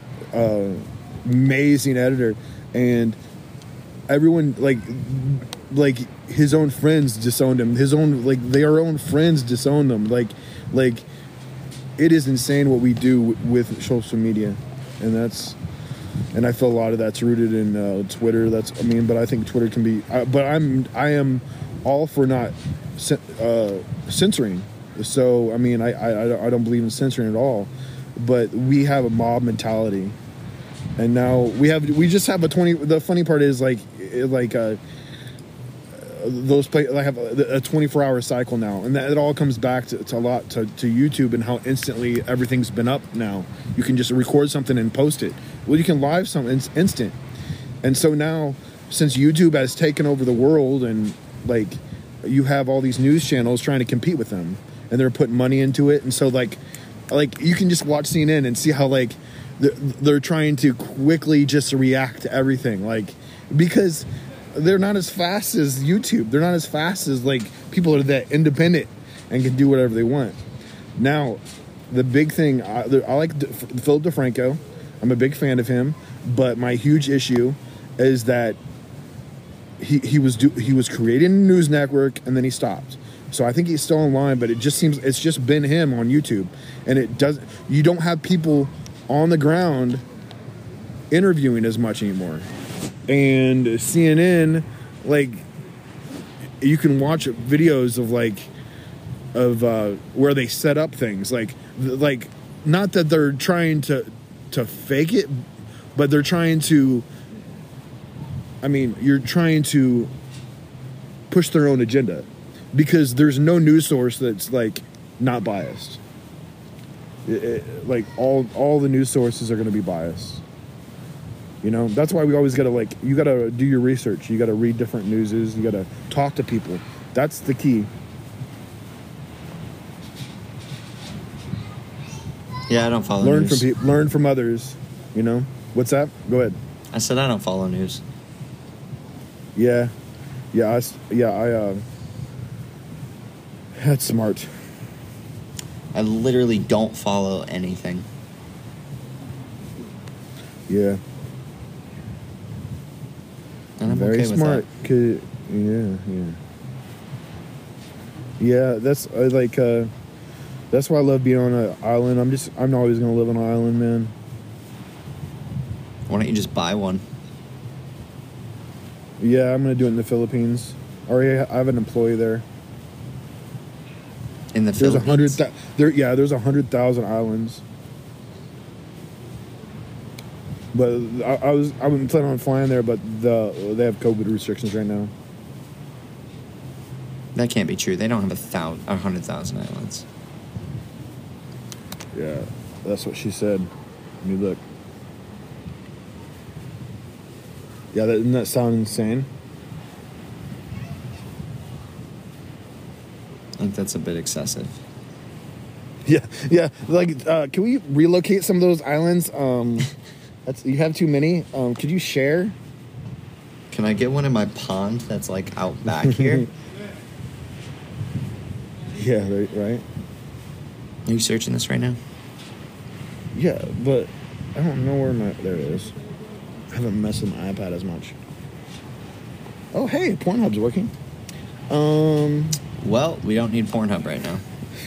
amazing editor, and everyone like his own friends disowned him. His own their own friends disowned him. Like it is insane what we do with social media, and I feel a lot of that's rooted in Twitter. But I think Twitter can be. But I am all for not censoring. So I mean, I don't believe in censoring at all, but we have a mob mentality, and now we just have a 20. The funny part is those I have a 24-hour cycle now, and that it all comes back to YouTube and how instantly everything's been up now. You can just record something and post it. Well, you can live something instant, and so now since YouTube has taken over the world, and like you have all these news channels trying to compete with them, and they're putting money into it, and so like you can just watch CNN and see how like they're trying to quickly just react to everything, like because they're not as fast as YouTube. They're not as fast as like people are that independent and can do whatever they want. Now, the big thing, I like Philip DeFranco. I'm a big fan of him, but my huge issue is that he was creating a news network and then he stopped. So I think he's still online, but it just seems it's just been him on YouTube, and you don't have people on the ground interviewing as much anymore. And CNN, like, you can watch videos of where they set up things, like not that they're trying to fake it, but they're trying to. I mean, you're trying to push their own agenda, because there's no news source that's like not biased. Like all the news sources are going to be biased. You know, that's why we always got to you got to do your research. You got to read different newses. You got to talk to people. That's the key. Yeah, I don't follow news. Learn from others. You know, what's that? Go ahead. I said I don't follow news. Yeah, that's smart. I literally don't follow anything. Yeah. And I'm very okay smart. With that. Yeah. That's that's why I love being on an island. I'm always gonna live on an island, man. Why don't you just buy one? Yeah, I'm gonna do it in the Philippines. Already, I have an employee there. In the Philippines? There's 100,000 islands. But I've been planning on flying there, but they have COVID restrictions right now. That can't be true. They don't have 100,000 islands. Yeah, that's what she said. Let me look. Yeah, doesn't that sound insane? I think that's a bit excessive. Yeah. Like, can we relocate some of those islands? You have too many. Could you share? Can I get one in my pond that's like out back here? Yeah, right. Are you searching this right now? Yeah, but I don't know where there it is. I haven't messed with my iPad as much. Oh, hey, Pornhub's working. Well, we don't need Pornhub right now.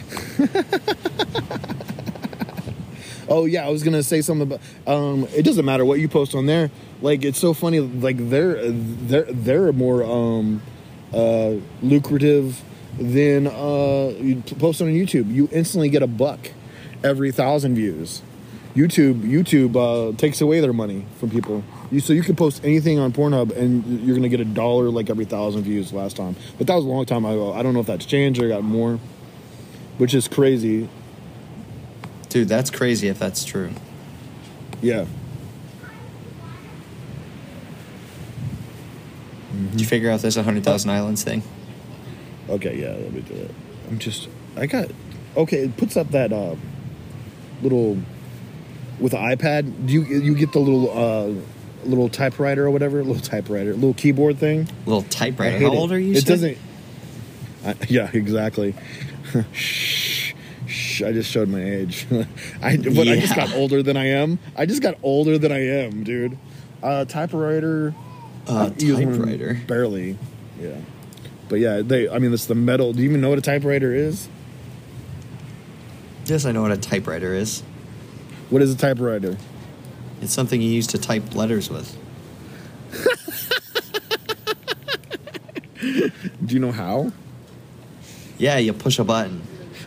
Oh yeah, I was gonna say something about. It doesn't matter what you post on there. Like, it's so funny. Like they're more lucrative than you post on YouTube. You instantly get $1 every 1,000 views. YouTube takes away their money from people. So you can post anything on Pornhub and you're gonna get $1 like every 1,000 views last time. But that was a long time ago. I don't know if that's changed or got more, which is crazy. Dude, that's crazy if that's true. Yeah. Did you figure out this 100,000 islands thing? Okay, yeah, let me do it. Okay, it puts up that little with the iPad. Do you get the little typewriter or whatever? Little keyboard thing? Little typewriter. How old are you? It doesn't. Yeah, exactly. Shh. I just showed my age. I just got older than I am. Dude. Typewriter. Typewriter. Barely. Yeah. But yeah, it's the metal. Do you even know what a typewriter is? Yes, I know what a typewriter is. What is a typewriter? It's something you use to type letters with. Do you know how? Yeah, you push a button.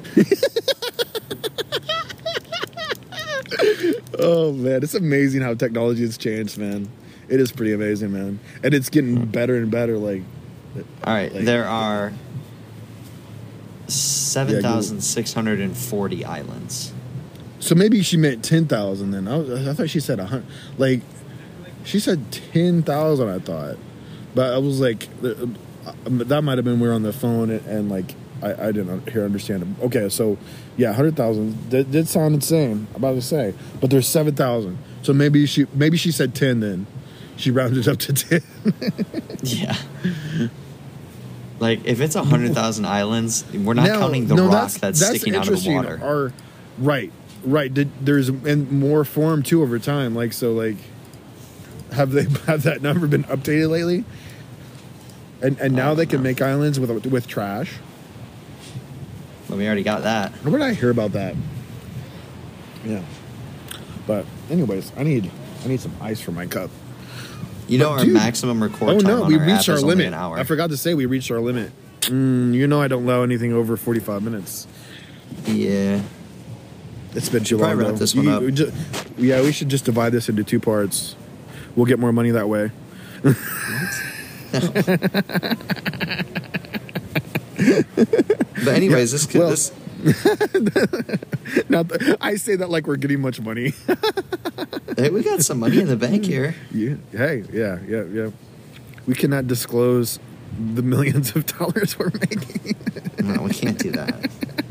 Oh man, it's amazing how technology has changed, man. It is pretty amazing, man, and it's getting better and better. Like, all right, there are 7,640 islands. So maybe she meant 10,000. Then I thought she said 100. Like, she said 10,000. I thought, but I was like, that might have been we were on the phone and like I didn't understand it. Okay, so yeah, 100,000 did sound insane. I'm about to say, but there's 7,000. So maybe she said 10. Then she rounded up to 10. Yeah. Like, if it's 100,000 islands, we're not counting the rock that's sticking out of the water. Right. There's more form too over time. Like, so, like, have that number been updated lately? And now they can make islands with trash. Well, we already got that. Where did I hear about that? Yeah. But anyways, I need some ice for my cup. You know, our maximum record time on we our reached app our is limit. only an hour. I forgot to say we reached our limit. You know I don't allow anything over 45 minutes. Yeah. It's been too long. Probably wrap this one up. We should just divide this into 2 parts. We'll get more money that way. But anyways, I say that like we're getting much money. Hey, we got some money in the bank here. Yeah. Hey, yeah. We cannot disclose the millions of dollars we're making. No, we can't do that.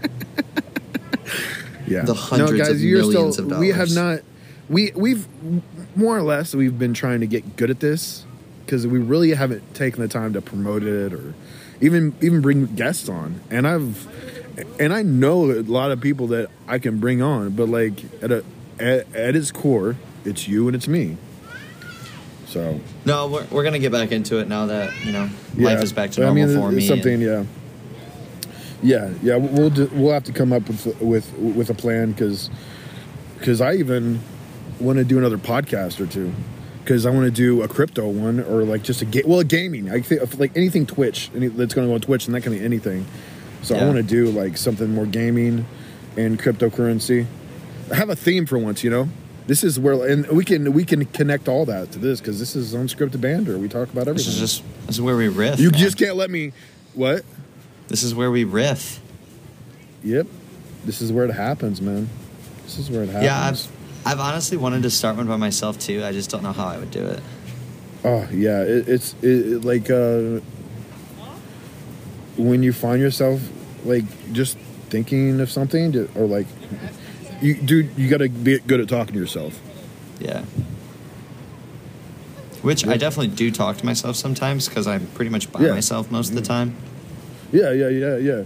Yeah. The hundreds of millions of dollars. We have not. We've more or less we've been trying to get good at this because we really haven't taken the time to promote it or even bring guests on. And I know a lot of people that I can bring on, but like at its core, it's you and it's me. So no, we're gonna get back into it now that life is back to normal for me. Something, yeah. We'll have to come up with a plan because I even want to do another podcast or two because I want to do a crypto one or like just a gaming. I think like anything Twitch that's going to go on Twitch and that can be anything. So I want to do like something more gaming and cryptocurrency. I have a theme for once, This is where, and we can connect all that to this because this is Unscripted Banter. We talk about everything. This is where we riff. You just can't let me. What? This is where we riff. Yep. This is where it happens, man. This is where it happens. Yeah, I've honestly wanted to start one by myself too. I just don't know how I would do it. Oh yeah, it's like when you find yourself like just thinking of something or like you got to be good at talking to yourself. Yeah. Which I definitely do talk to myself sometimes because I'm pretty much by myself most of the time. Yeah.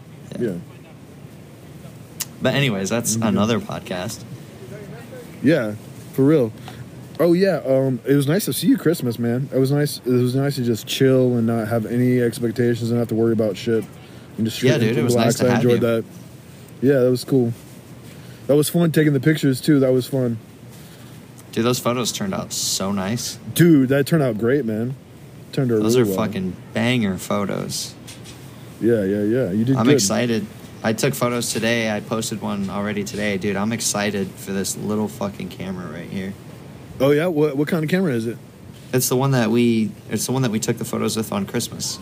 But anyways, that's another podcast. Yeah, for real. Oh yeah, it was nice to see you Christmas, man. It was nice to just chill and not have any expectations and not have to worry about shit. And just dude, it was nice to have you. I enjoyed that. Yeah, that was cool. That was fun taking the pictures too. That was fun. Dude, those photos turned out so nice. Dude, that turned out great, man. Those are fucking banger photos. Yeah. You did. I'm excited. I took photos today. I posted one already today, dude. I'm excited for this little fucking camera right here. Oh yeah, what kind of camera is it? It's the one that we took the photos with on Christmas.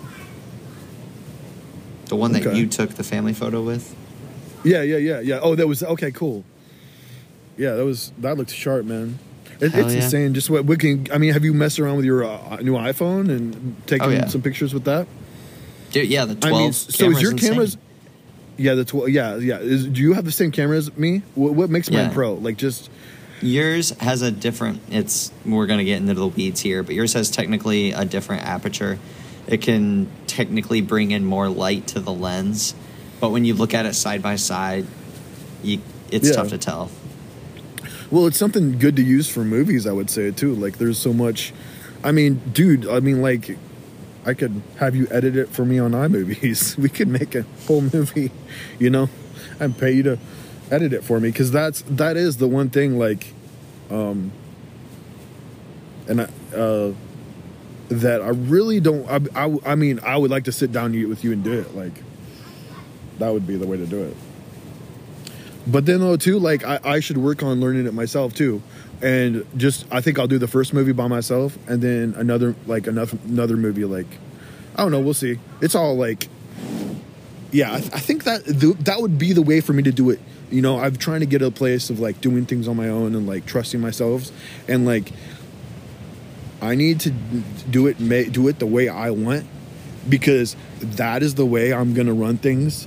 The one that you took the family photo with. Yeah. Oh, that was okay. Cool. Yeah, that looked sharp, man. It's insane. Just what we can. I mean, have you messed around with your new iPhone and taken some pictures with that? Dude, yeah, the 12. I mean, so is your cameras? Yeah, the 12. Yeah. Do you have the same camera as me? What makes mine pro? Like just. Yours has a different. We're gonna get into the weeds here, but yours has technically a different aperture. It can technically bring in more light to the lens, but when you look at it side by side, it's tough to tell. Well, it's something good to use for movies, I would say too. Like, there's so much. I mean, dude. I mean, like, I could have you edit it for me on iMovies. We could make a whole movie, and pay you to edit it for me because that is the one thing. Like, and that I really don't. I mean, I would like to sit down with you and do it. Like, that would be the way to do it. But then though too, like I should work on learning it myself too, and just I think I'll do the first movie by myself, and then another movie, like I don't know, we'll see. It's all like, yeah, I think that would be the way for me to do it. You know, I'm trying to get a place of like doing things on my own and like trusting myself, and like I need to do it the way I want, because that is the way I'm gonna run things.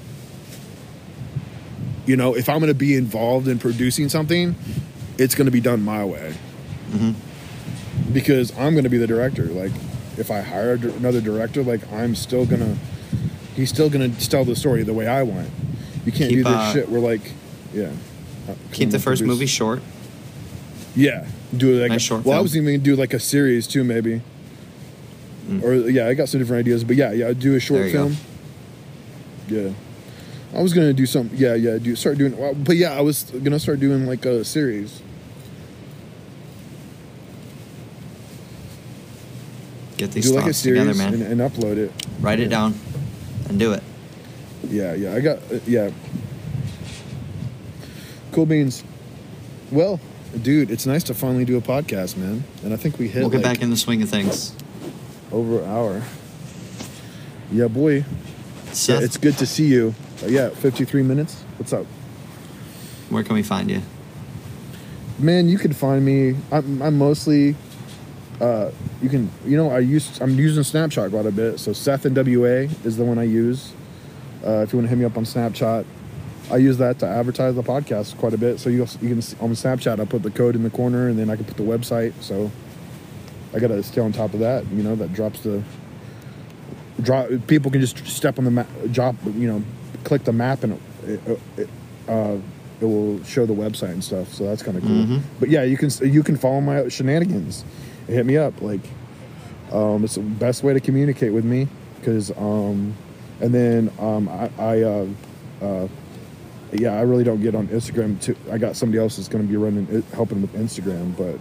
You know, if I'm going to be involved in producing something, it's going to be done my way. Mm-hmm. Because I'm going to be the director. Like, if I hire another director, like, he's still going to tell the story the way I want. You can't do this shit where, like, yeah. Keep the first movie short. Yeah. Do like nice short film. I was even going to do, like, a series, too, maybe. Or, yeah, I got some different ideas. But, yeah, do a short film. Go. Yeah. I was gonna do something. Start doing. But yeah, I was gonna start doing like a series. Get these thoughts together, man, and upload it. Write it down, and do it. Yeah. I got. Cool beans. Well, dude, it's nice to finally do a podcast, man. And I think we hit. We'll get back in the swing of things. Over an hour. Yeah, boy. Seth, yeah, it's good to see you. 53 minutes. What's up? Where can we find you? Man, you can find me. I'm mostly. You can. You know, I'm using Snapchat quite a bit. So Seth NWA is the one I use. If you want to hit me up on Snapchat, I use that to advertise the podcast quite a bit. So you can see, on Snapchat, I put the code in the corner, and then I can put the website. So I gotta stay on top of that. You know, that drops the. People can just step on the map. Click the map, and it will show the website and stuff. So that's kind of cool. Mm-hmm. But yeah, you can follow my shenanigans. Hit me up. Like, it's the best way to communicate with me. Because I really don't get on Instagram too. I got somebody else that's going to be helping with Instagram, but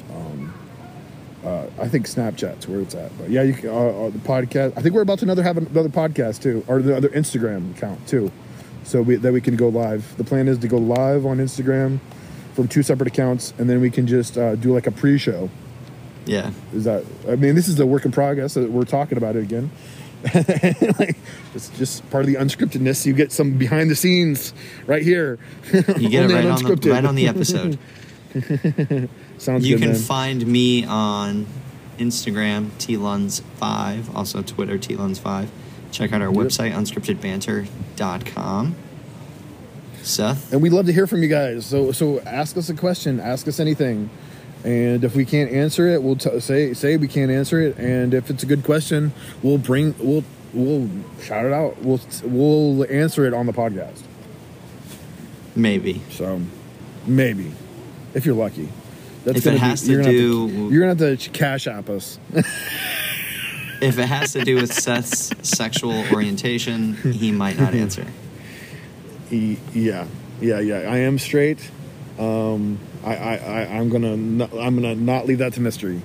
I think Snapchat's where it's at. But yeah, you can, the podcast. I think we're about to have another podcast too, or the other Instagram account too, so that we can go live. The plan is to go live on Instagram from 2 separate accounts, and then we can just do like a pre-show. Yeah. This is a work in progress. We're talking about it again. Like, it's just part of the unscriptedness. You get some behind the scenes right here. You get it right on the episode. Sounds you good, can man. find me on Instagram, tluns5, also Twitter, tluns5. Check out our website, unscriptedbanter.com. Seth? And we'd love to hear from you guys. So ask us a question. Ask us anything. And if we can't answer it, we'll say we can't answer it. And if it's a good question, we'll shout it out. We'll answer it on the podcast. Maybe. So, maybe. If you're lucky. You're gonna have to Cash App us. If it has to do with Seth's sexual orientation, he might not answer. Yeah. I am straight. I'm gonna not leave that to mystery.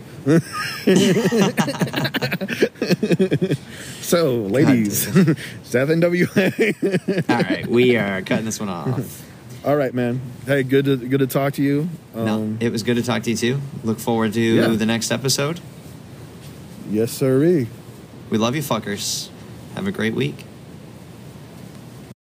So, ladies, Seth NWA. All right, we are cutting this one off. All right, man. Hey, good to talk to you. No, it was good to talk to you too. Look forward to the next episode. Yes, sirree. We love you, fuckers. Have a great week.